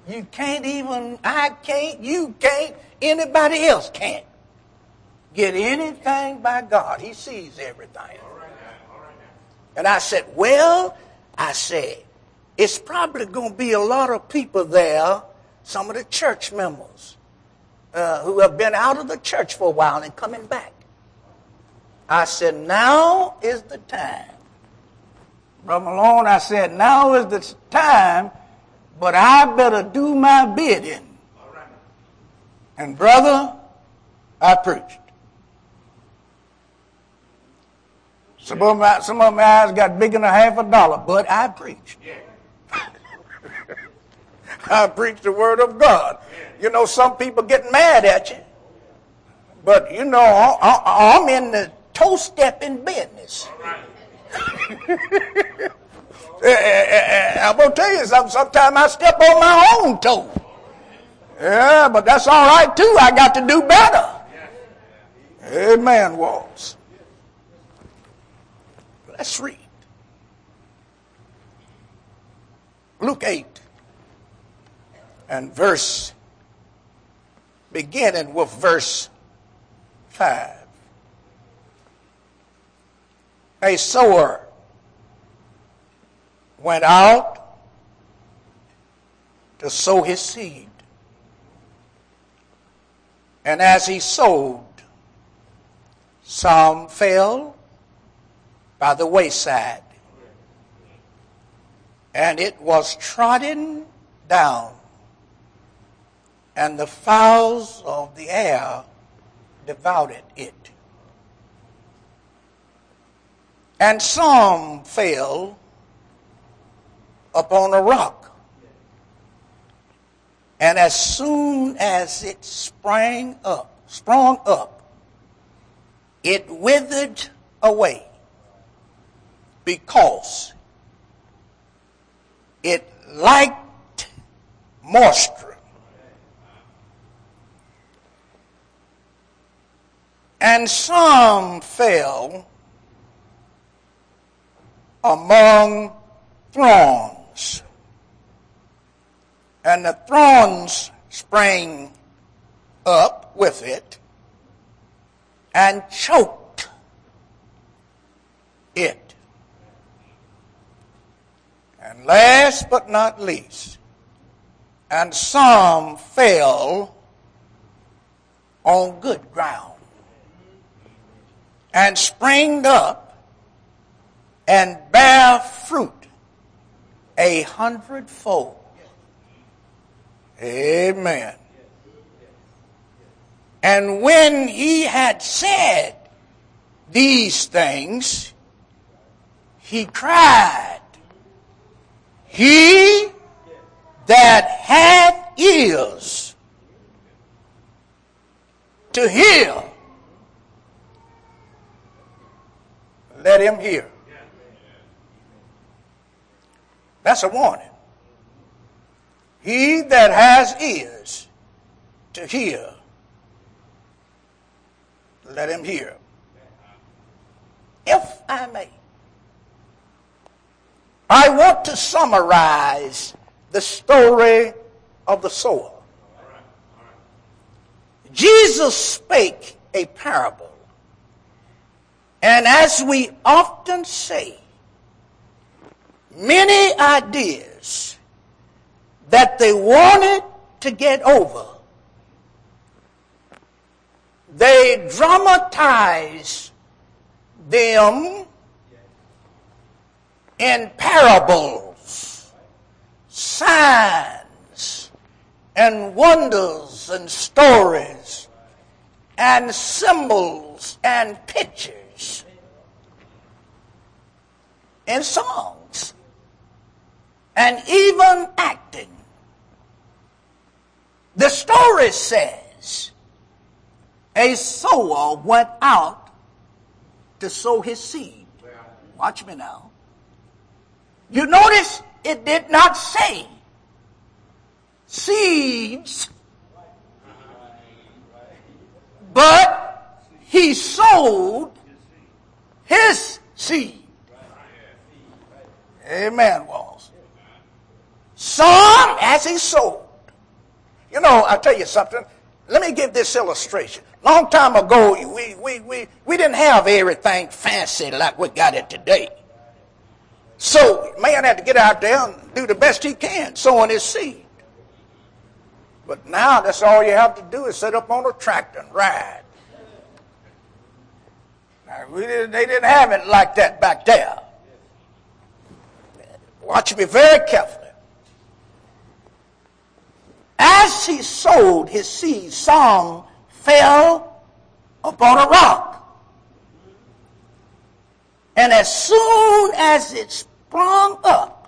You can't even, I can't, you can't, anybody else can't get anything by God. He sees everything. And I said, it's probably going to be a lot of people there, some of the church members who have been out of the church for a while and coming back. I said, now is the time. Brother Malone, I said, now is the time, but I better do my bidding. And brother, I preached. Some of my eyes got bigger than $50, but I preached. I preached the word of God. You know, some people get mad at you. But, you know, I'm in the toe-stepping business. I'm going to tell you something. Sometimes I step on my own toe. Yeah, but that's all right, too. I got to do better. Amen, Walls. Let's read. Luke 8 and beginning with verse 5. A sower went out to sow his seed. And as he sowed, some fell by the wayside, and it was trodden down, and the fowls of the air devoured it. And some fell upon a rock, and as soon as it sprung up, it withered away, because it liked moisture. And some fell among thorns, and the thorns sprang up with it and choked it. And last but not least, and some fell on good ground and sprang up and bare fruit 100-fold. Amen. And when he had said these things, he cried, "He that hath ears to hear, let him hear." That's a warning. He that has ears to hear, let him hear. If I may, I want to summarize the story of the sower. Jesus spake a parable. And as we often say, many ideas that they wanted to get over, they dramatize them in parables, signs, and wonders, and stories, and symbols, and pictures, and songs, and even acting. The story says a sower went out to sow his seed. Watch me now. You notice it did not say seeds, but he sowed his seed. Amen, Walls. Some, as he sowed, You know, I'll tell you something. Let me give this illustration. Long time ago, we didn't have everything fancy like we got it today. So, man had to get out there and do the best he can, sowing his seed. But now, that's all you have to do is sit up on a tractor and ride. Now, they didn't have it like that back there. Watch me very carefully. As he sowed his seed, some fell upon a rock. And as soon as it sprung up,